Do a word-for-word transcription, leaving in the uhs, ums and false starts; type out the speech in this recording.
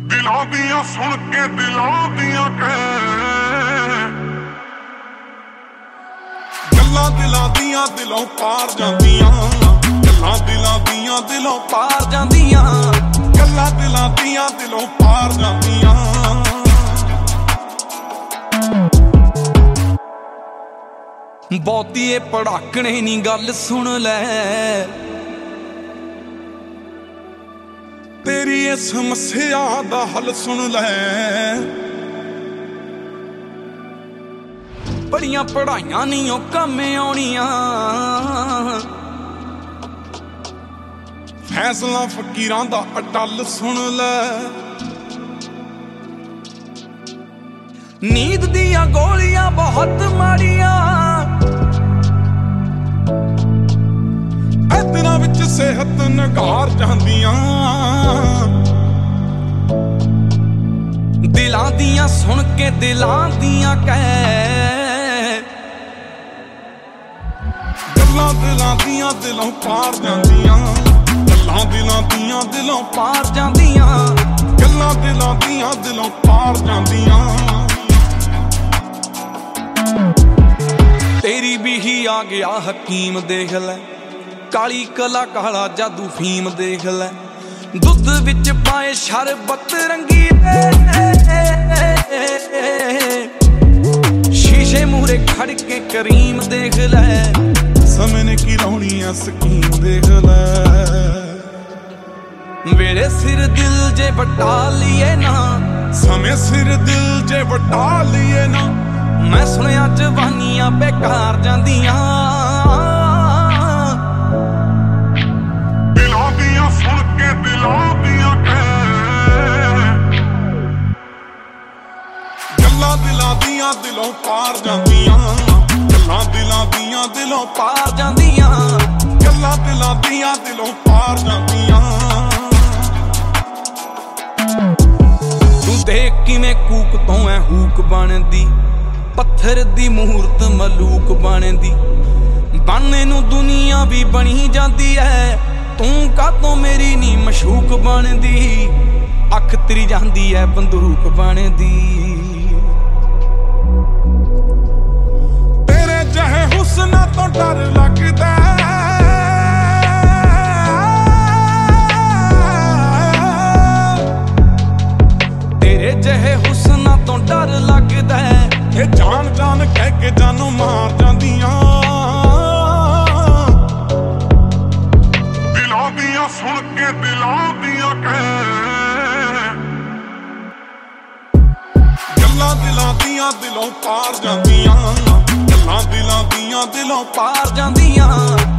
दिलों दियां सुन के दिलों दियां कह गल्लां दिलां दियां दिलों पार जांदियां गल्लां दिलां दियां दिलों पार जांदियां गल्लां दिलां दियां दिलों पार जांदियां बहुती पड़ाकने नी गल सुन लै तेरी ये समस्या दा हल सुन लै बड़ियां पढ़ाइयां नहीं ओ कम आउणियां फैसला फकीरां दा अटल सुन लै नींद दियां गोलियां बहुत माड़ियां इतना विच सेहत नगार जांदियां दिलां दियां सुन के दिलां दियां कह गल्लां दिलां दियां दिलों पार जांदियां गल्लां दिलां दियां दिलों पार जांदियां गल्लां दिलां दियां दिलों पार जांदियां तेरी भी ही आ गया हकीम देख लै काली कला काला जादू फीम देख लै दुध विच पाए शरबत रंगी शीशे मूरे खड़ के करीम देख लै समय ने की रौनी स्कीम देख लै मेरे सिर दिल जे वटा लिए ना समय सिर दिल जे वटा लिए ना मैं सुनिया जवानियां बेकार जांदियां सुन के दिलों दियां कह गल्लां दिलां दियां दिलों पार जांदियां गल्लां दिलां दियां दिलों पार जांदियां गल्लां दिलां दियां दिलों पार जांदियां तू देख किवें कूक तो ऐ हूक बनदी पत्थर दी मूरत मलूक बनदी बनने नूं दुनिया भी बनी जांदी है तू कातों मेरी नी मशूक बनदी अख तेरी जांदी है बंदूक बनदी तेरे जहे हुस्ना तो डर लगदा तेरे जहे हुस्ना तो डर लगदा ये जान जान कह के जानू मार जांदियां सुन के दिलों दियां कह गल्लां दिलां दियां दिलों पार जांदियां गल्लां दिलां दियां दिलों पार जांदियां